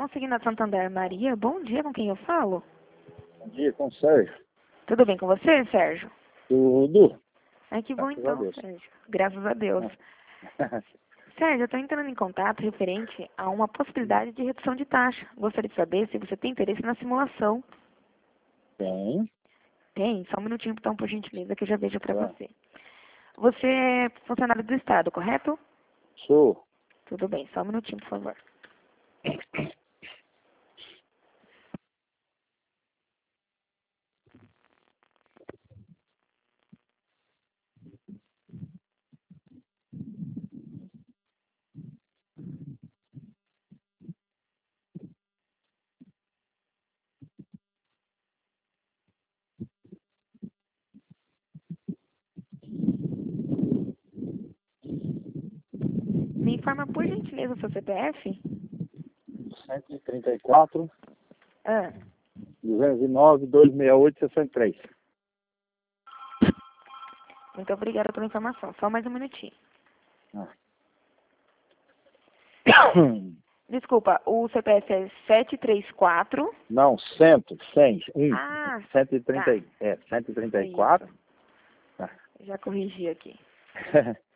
seguindo a Santander Maria. Bom dia, com quem eu falo? Bom dia, com o Sérgio. Tudo bem com você, Sérgio? Tudo. Ai, que bom Graças a então, Deus. Sérgio. Graças a Deus. Sérgio, eu estou entrando em contato referente a uma possibilidade de redução de taxa. Gostaria de saber se você tem interesse na simulação. Tem. Tem? Só um minutinho, então, por gentileza, que eu já vejo para Tá. você. Você é funcionário do Estado, correto? Sou. Tudo bem, só um minutinho, por favor. Me informa, por gentileza, o seu CPF? 134, Ah, 209, 268, 63. muito obrigada pela informação. Só mais um minutinho. Ah. Desculpa, o CPF é 734. Não, 100, 100, 1. Ah, 130, tá. 134. Isso. Já corrigi aqui.